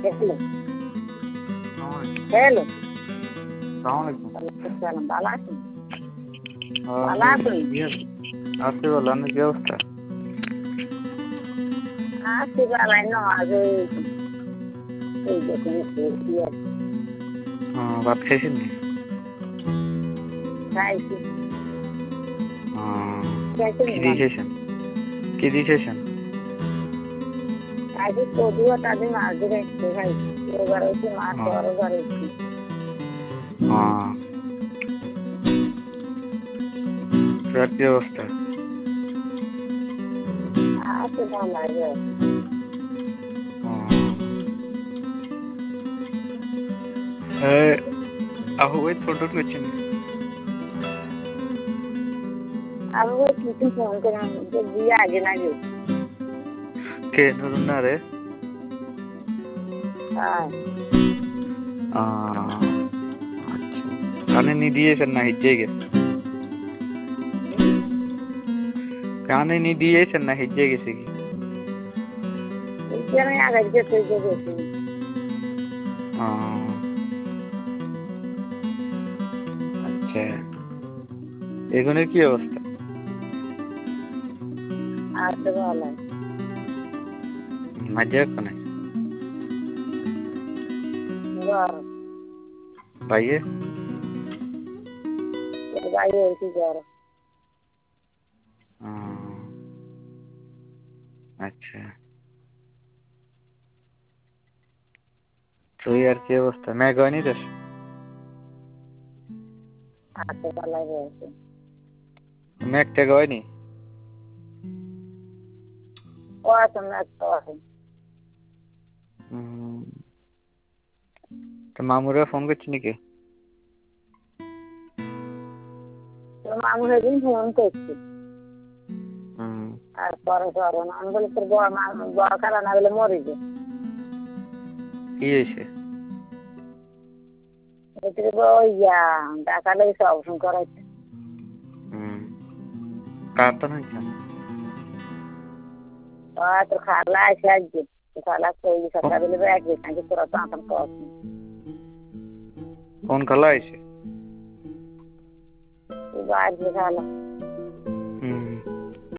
Hello, সালামালাইকুম। সালাম, ভালো আছেন? হ্যাঁ, ভালো আছেন? আছি ভালো। আপনার কি অবস্থা? আছি ভালাই নামাজ এই দেখুন ভাত খাইছেন নি? খাইছি কি দিয়ে খাইছেন? কি দিয়ে খাইছেন? খাইছি কদুয়া তাদের মাছ ধরে খাইছি। এবার হচ্ছে মাছ বড় ধরেছি। কি অবস্থা? আছে ভালো লাগে। আপু ওই ফটো করছেন? আমি ওই কিছু ফোন করলাম যে দিয়ে আগে লাগে। কে নুরুন না রে? হ্যাঁ, আচ্ছা, কানে নি দিয়েছেন না হিজ্জে গেছে? কানে নি দিয়েছেন না হিজ্জে গেছে কি? আমি আগে যেতে গেছি। আচ্ছা, এগুনের কি অবস্থা? আছে ভালো। মজা কোনে? গরম ভাইয়ে বাইরে হয়েছি গরম। আচ্ছা, তুই আর কি অবস্থা? মেঘ হয়নি দেশ? আছে ভালো রয়েছে। মেঘ টেঘ হয়নি? ও আছে ম্যাচ তো আছে। তো মামুরা ফোন করছি নাকি? মামু সেদিন ফোন করছি আর পরে ধরো না আমি বলি তোর বড় খেলা না বলে মরে যে কি হয়েছে? ওই টাকা লেগে অপারেশন করাইছে। কার তো নাই কেন? তোর খালা আছে আজকে খালা ওই সরকার বলে একদিন নাকি তোরা তো আতঙ্ক করছি। কোন খালা আইছে? বাইরে খালা